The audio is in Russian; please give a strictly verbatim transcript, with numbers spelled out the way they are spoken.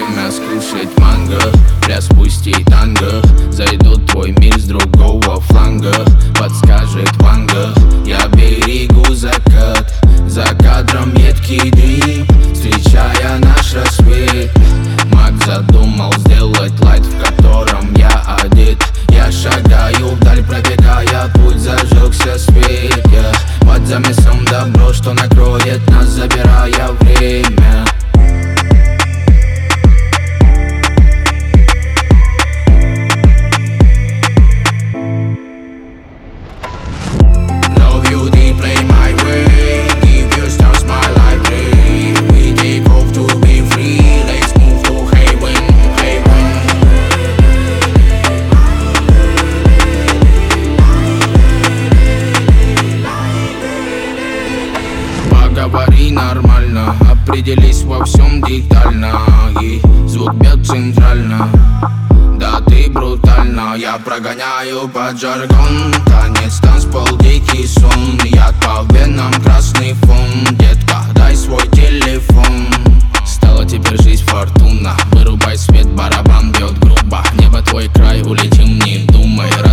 время скушать манго, пляс пустить танго. Зайду в твой мир с другого фланга, подскажет Ванга. Я берегу закат, за кадром едкий дым, встречая наш рассвет. Маг задумал сделать лайт, в котором я одет. Я шагаю вдаль, пробегая путь, зажегся свет. Я под замесом добро, что накроет нас, забирая время. Love you deeply my way, give your stars my library. We take off to be free, let's move to heaven, heaven. Поговори нормально, определись во всем детально. И звук бьет центрально, да ты брутально. Я прогоняю под жаргон, танец, танцпол, дикий сон. Я по венам красный фон, детка, дай свой телефон. Стала теперь жизнь фортуна, вырубай свет, барабан бьет грубо. Небо твой край, улетим, не думай.